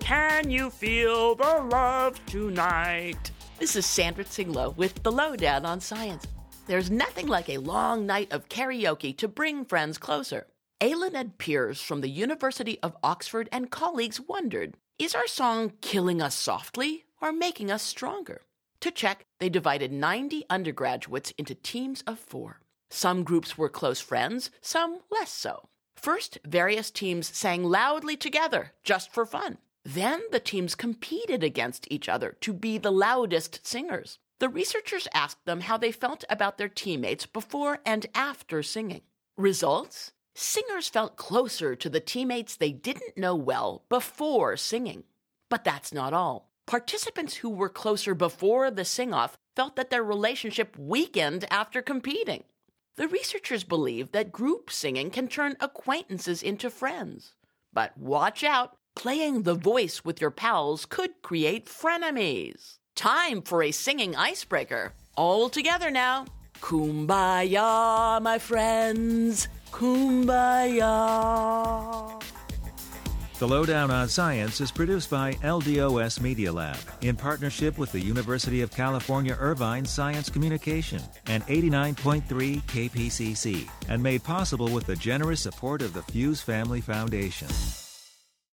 Can you feel the love tonight? This is Sandra Tsinglow with The Lowdown on Science. There's nothing like a long night of karaoke to bring friends closer. Aylin and Piers from the University of Oxford and colleagues wondered, is our song killing us softly or making us stronger? To check, they divided 90 undergraduates into teams of 4. Some groups were close friends, some less so. First, various teams sang loudly together, just for fun. Then the teams competed against each other to be the loudest singers. The researchers asked them how they felt about their teammates before and after singing. Results? Singers felt closer to the teammates they didn't know well before singing. But that's not all. Participants who were closer before the sing-off felt that their relationship weakened after competing. The researchers believe that group singing can turn acquaintances into friends. But watch out, playing the voice with your pals could create frenemies. Time for a singing icebreaker. All together now. Kumbaya, my friends. Kumbaya. The Lowdown on Science is produced by LDOS Media Lab in partnership with the University of California Irvine Science Communication and 89.3 KPCC, and made possible with the generous support of the Fuse Family Foundation.